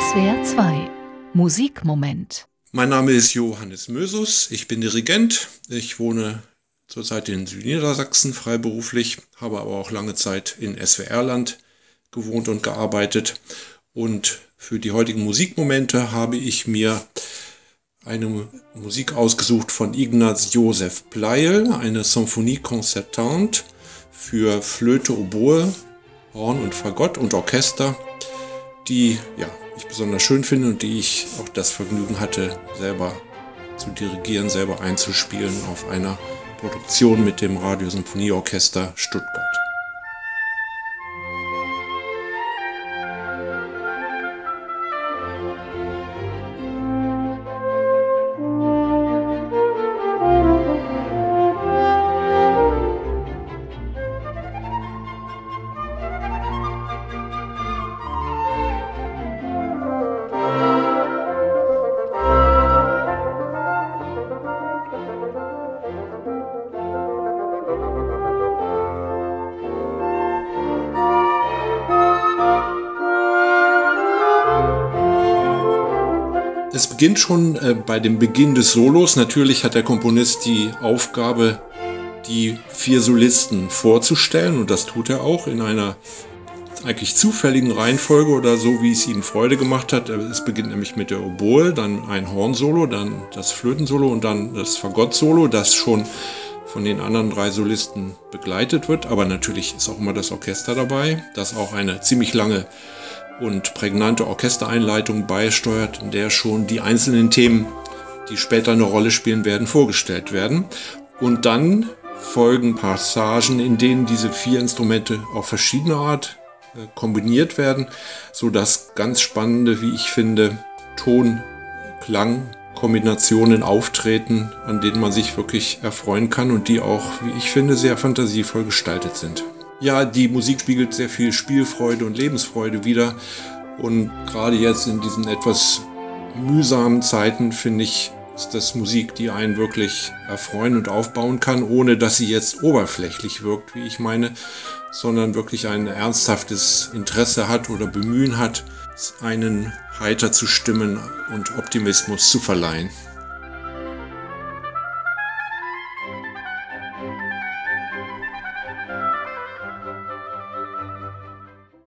SWR 2 Musikmoment. Mein Name ist Johannes Mösus, ich bin Dirigent. Ich wohne zurzeit in Südniedersachsen freiberuflich, habe aber auch lange Zeit in SWR-Land gewohnt und gearbeitet. Und für die heutigen Musikmomente habe ich mir eine Musik ausgesucht von Ignaz Josef Pleyel, eine Symphonie concertante für Flöte, Oboe, Horn und Fagott und Orchester, die ich besonders schön finde und die ich auch das Vergnügen hatte, selber zu dirigieren, selber einzuspielen auf einer Produktion mit dem Radiosymphonieorchester Stuttgart. Es beginnt schon bei dem Beginn des Solos. Natürlich hat der Komponist die Aufgabe, die 4 Solisten vorzustellen, und das tut er auch in einer eigentlich zufälligen Reihenfolge oder so, wie es ihm Freude gemacht hat. Es beginnt nämlich mit der Oboe, dann ein Hornsolo, dann das Flötensolo und dann das Fagott-Solo, das schon von den anderen 3 Solisten begleitet wird. Aber natürlich ist auch immer das Orchester dabei, das auch eine ziemlich lange und prägnante Orchestereinleitung beisteuert, in der schon die einzelnen Themen, die später eine Rolle spielen werden, vorgestellt werden. Und dann folgen Passagen, in denen diese 4 Instrumente auf verschiedene Art kombiniert werden, sodass ganz spannende, wie ich finde, Ton-Klang-Kombinationen auftreten, an denen man sich wirklich erfreuen kann und die auch, wie ich finde, sehr fantasievoll gestaltet sind. Ja, die Musik spiegelt sehr viel Spielfreude und Lebensfreude wider. Und gerade jetzt in diesen etwas mühsamen Zeiten, finde ich, ist das Musik, die einen wirklich erfreuen und aufbauen kann, ohne dass sie jetzt oberflächlich wirkt, wie ich meine, sondern wirklich ein ernsthaftes Interesse hat oder Bemühen hat, einen heiter zu stimmen und Optimismus zu verleihen.